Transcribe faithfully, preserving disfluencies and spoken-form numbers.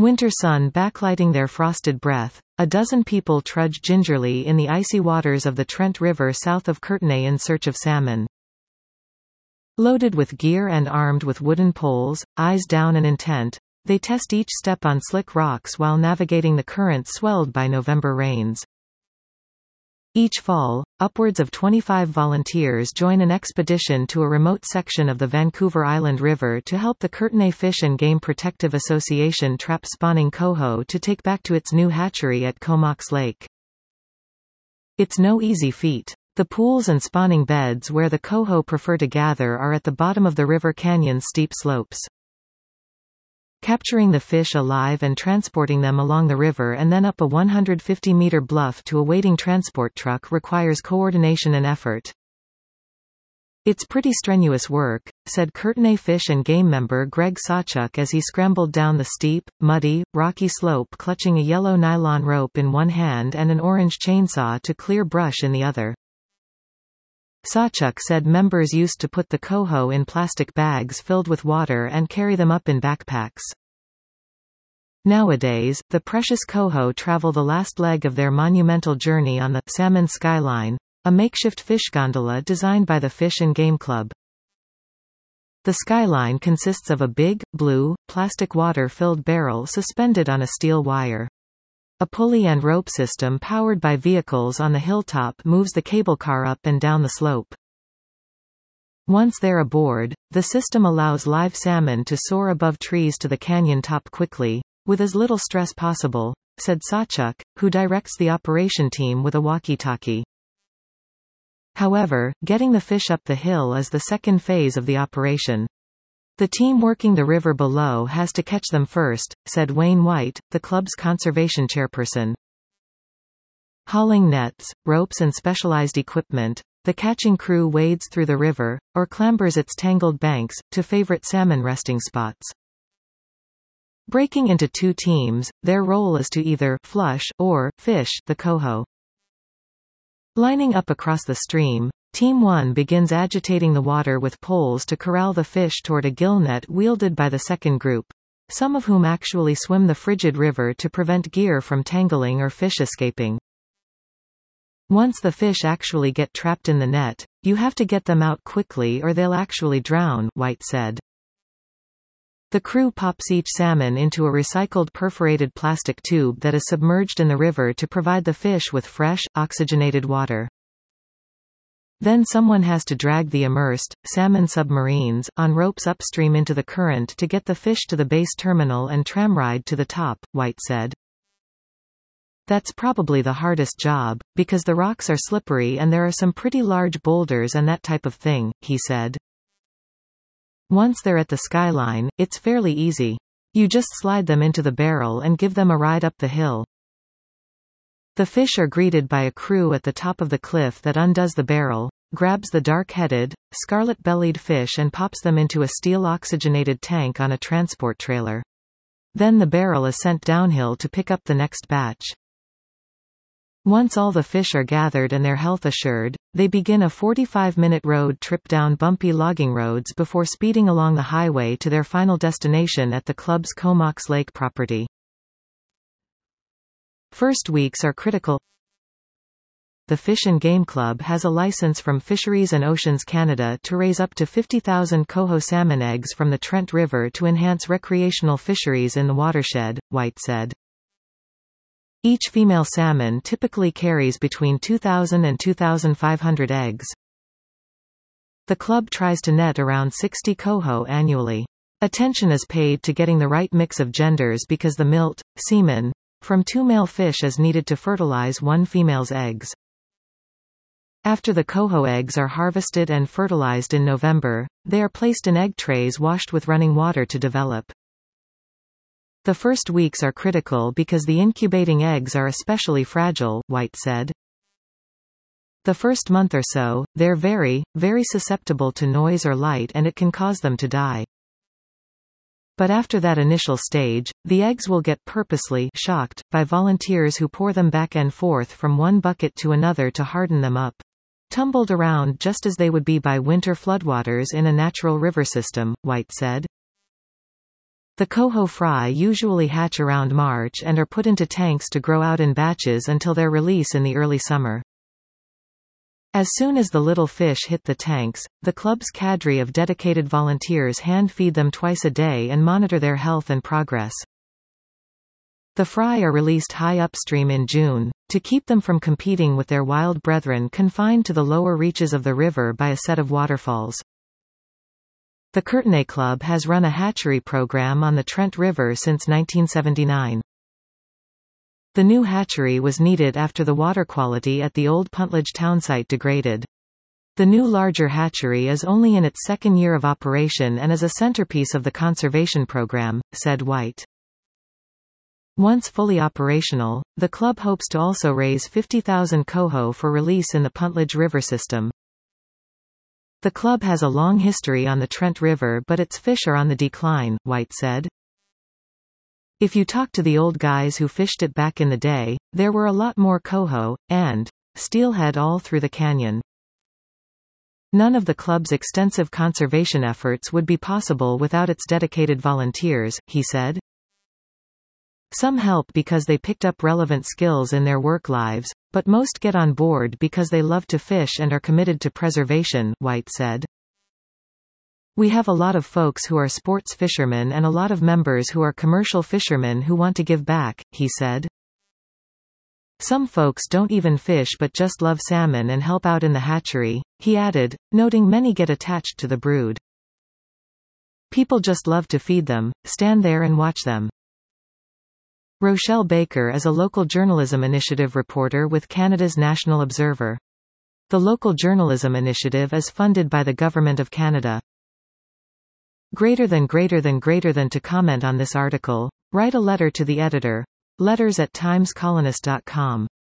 Winter sun backlighting their frosted breath, a dozen people trudge gingerly in the icy waters of the Trent River south of Courtenay in search of salmon. Loaded with gear and armed with wooden poles, eyes down and intent, they test each step on slick rocks while navigating the currents swelled by November rains. Each fall, upwards of twenty-five volunteers join an expedition to a remote section of the Vancouver Island River to help the Courtenay Fish and Game Protective Association trap spawning coho to take back to its new hatchery at Comox Lake. It's no easy feat. The pools and spawning beds where the coho prefer to gather are at the bottom of the river canyon's steep slopes. Capturing the fish alive and transporting them along the river and then up a one hundred fifty meter bluff to a waiting transport truck requires coordination and effort. "It's pretty strenuous work," said Courtenay Fish and Game member Greg Sawchuk as he scrambled down the steep, muddy, rocky slope clutching a yellow nylon rope in one hand and an orange chainsaw to clear brush in the other. Sawchuk said members used to put the coho in plastic bags filled with water and carry them up in backpacks. Nowadays, the precious coho travel the last leg of their monumental journey on the Salmon Skyline, a makeshift fish gondola designed by the Fish and Game Club. The skyline consists of a big, blue, plastic water-filled barrel suspended on a steel wire. A pulley and rope system powered by vehicles on the hilltop moves the cable car up and down the slope. Once they're aboard, the system allows live salmon to soar above trees to the canyon top quickly, with as little stress possible, said Sawchuk, who directs the operation team with a walkie-talkie. However, getting the fish up the hill is the second phase of the operation. The team working the river below has to catch them first, said Wayne White, the club's conservation chairperson. Hauling nets, ropes and specialized equipment, the catching crew wades through the river, or clambers its tangled banks, to favorite salmon resting spots. Breaking into two teams, their role is to either flush or fish the coho. Lining up across the stream, Team one begins agitating the water with poles to corral the fish toward a gill net wielded by the second group, some of whom actually swim the frigid river to prevent gear from tangling or fish escaping. Once the fish actually get trapped in the net, you have to get them out quickly or they'll actually drown, White said. The crew pops each salmon into a recycled perforated plastic tube that is submerged in the river to provide the fish with fresh, oxygenated water. Then someone has to drag the immersed, salmon submarines, on ropes upstream into the current to get the fish to the base terminal and tramride to the top, White said. That's probably the hardest job, because the rocks are slippery and there are some pretty large boulders and that type of thing, he said. Once they're at the skyline, it's fairly easy. You just slide them into the barrel and give them a ride up the hill. The fish are greeted by a crew at the top of the cliff that undoes the barrel, grabs the dark-headed, scarlet-bellied fish and pops them into a steel oxygenated tank on a transport trailer. Then the barrel is sent downhill to pick up the next batch. Once all the fish are gathered and their health assured, they begin a forty-five minute road trip down bumpy logging roads before speeding along the highway to their final destination at the club's Comox Lake property. First weeks are critical. The Fish and Game Club has a license from Fisheries and Oceans Canada to raise up to fifty thousand coho salmon eggs from the Trent River to enhance recreational fisheries in the watershed, White said. Each female salmon typically carries between two thousand and two thousand five hundred eggs. The club tries to net around sixty coho annually. Attention is paid to getting the right mix of genders because the milt, semen, from two male fish is needed to fertilize one female's eggs. After the coho eggs are harvested and fertilized in November, they are placed in egg trays washed with running water to develop. The first weeks are critical because the incubating eggs are especially fragile, White said. The first month or so, they're very, very susceptible to noise or light and it can cause them to die. But after that initial stage, the eggs will get purposely shocked by volunteers who pour them back and forth from one bucket to another to harden them up. Tumbled around just as they would be by winter floodwaters in a natural river system, White said. The coho fry usually hatch around March and are put into tanks to grow out in batches until their release in the early summer. As soon as the little fish hit the tanks, the club's cadre of dedicated volunteers hand-feed them twice a day and monitor their health and progress. The fry are released high upstream in June, to keep them from competing with their wild brethren confined to the lower reaches of the river by a set of waterfalls. The Courtenay Club has run a hatchery program on the Trent River since nineteen seventy-nine. The new hatchery was needed after the water quality at the old Puntledge townsite degraded. The new larger hatchery is only in its second year of operation and is a centerpiece of the conservation program, said White. Once fully operational, the club hopes to also raise fifty thousand coho for release in the Puntledge River system. The club has a long history on the Trent River, but its fish are on the decline, White said. If you talk to the old guys who fished it back in the day, there were a lot more coho, and steelhead all through the canyon. None of the club's extensive conservation efforts would be possible without its dedicated volunteers, he said. Some help because they picked up relevant skills in their work lives, but most get on board because they love to fish and are committed to preservation, White said. We have a lot of folks who are sports fishermen and a lot of members who are commercial fishermen who want to give back, he said. Some folks don't even fish but just love salmon and help out in the hatchery, he added, noting many get attached to the brood. People just love to feed them, stand there and watch them. Rochelle Baker is a local journalism initiative reporter with Canada's National Observer. The local journalism initiative is funded by the Government of Canada. Greater than greater than greater than to comment on this article, write a letter to the editor. Letters at times colonist dot com